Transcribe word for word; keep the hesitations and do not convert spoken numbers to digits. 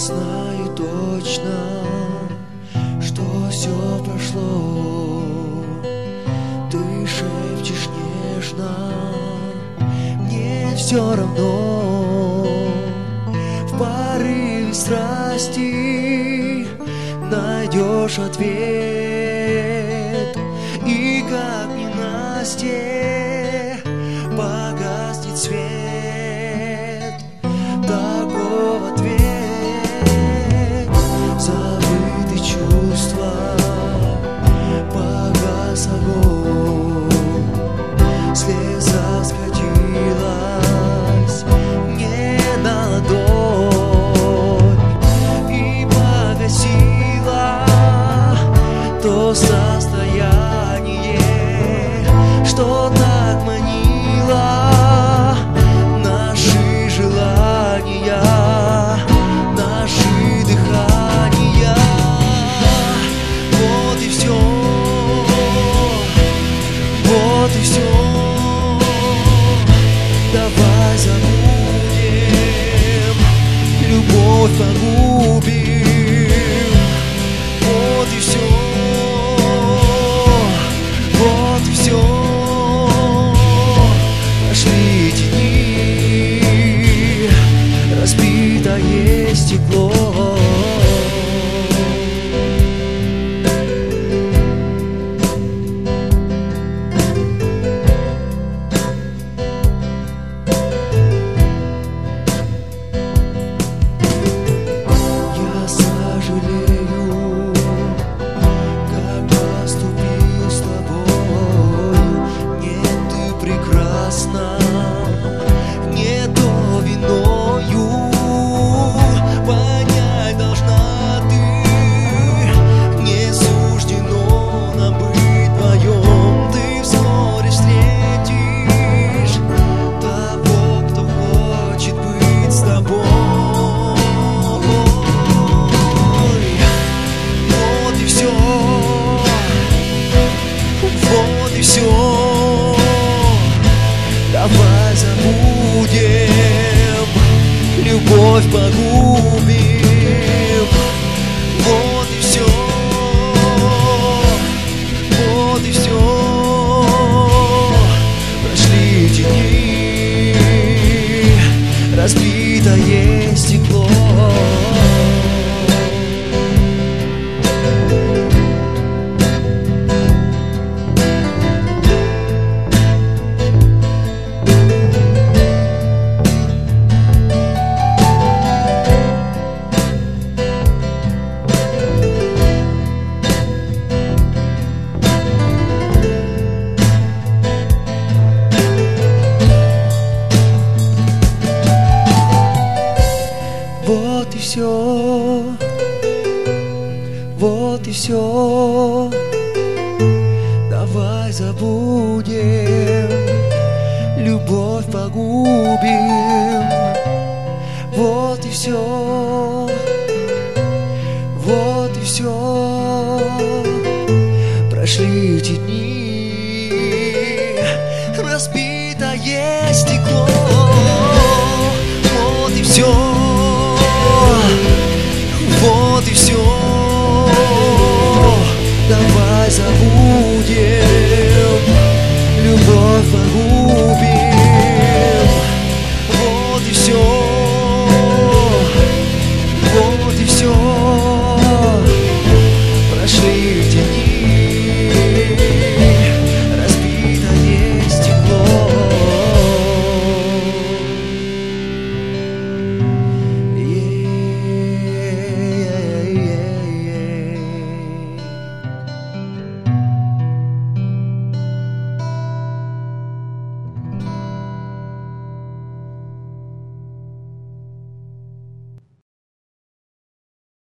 знаю точно, что все прошло. Ты шепчешь нежно, мне все равно. В порыве страсти найдешь ответ, и как ненастье погаснет свет. Таков ответ. Забыты чувства, погас огонь, слеза скатилась мне на ладонь и погасила то состояние, что так манило наши желания, наши дыхания. Вот и все, вот и все. Давай забудем, любовь погубим. Вот и все, вот и все. Прошли эти дни, разбитое стекло. Я сожалею, как поступил с тобой. Нет, ты прекрасна, не то виною. Понять должна ты, не суждено нам быть вдвоем. Ты вскоре встретишь того, кто хочет быть с тобой. Вот и все, вот и все. Давай забудем, любовь погубим. Вот и все, вот и все. Прошли эти дни, разбитое стекло. Вот и все, вот и все. Давай забудем, любовь погубим. Вот и все, вот и все. Прошли эти дни, разбитые